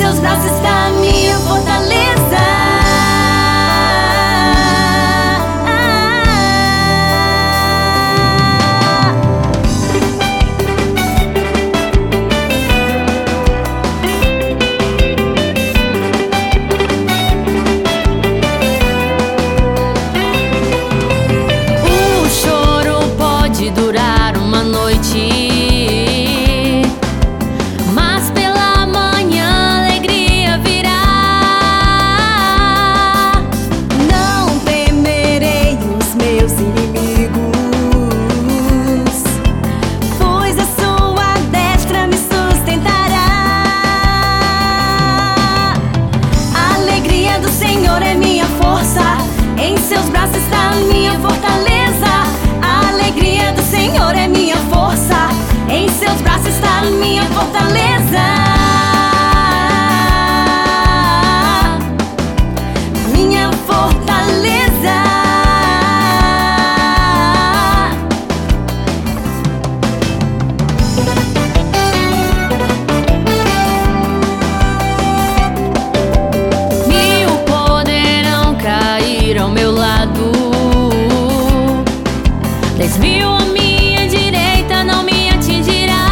seus braços está a minha fortaleza. O choro pode durar uma noite, mas pela manhã a alegria virá. Não temerei os meus inimigos, pois a sua destra me sustentará. A alegria do Senhor é minha força, em seus braços está a minha fortaleza. A alegria do Senhor é minha força, em seus braços está a minha fortaleza. Minha fortaleza. Mil poderão cair ao meu lado, 10.000 à minha direita não me atingirá.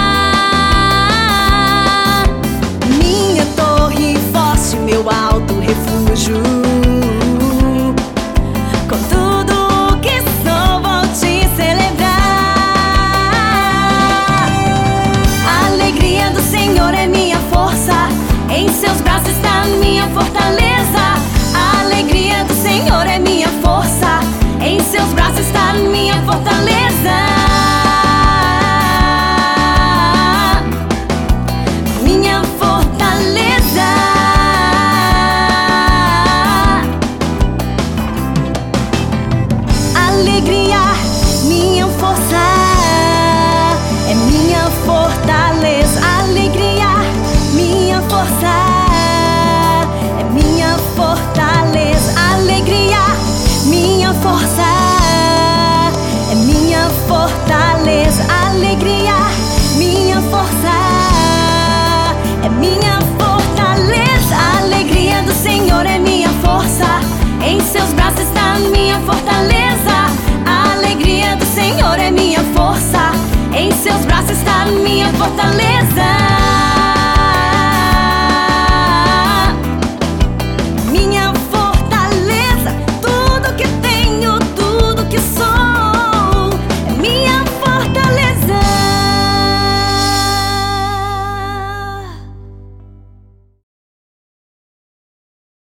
Minha torre forte, meu alto refúgio, com tudo o que sou vou te celebrar. A alegria do Senhor é minha força, em seus braços está a minha fortaleza. A alegria do Senhor é minha força, em seus braços está a minha fortaleza. Minha fortaleza. Alegria, minha força, é minha fortaleza. Alegria, minha força, é minha fortaleza. Alegria, minha força, é minha fortaleza. Alegria, minha força, é minha fortaleza. A alegria do Senhor é minha força, em seus braços está a minha fortaleza. A alegria do Senhor é minha força, em seus braços está a minha fortaleza.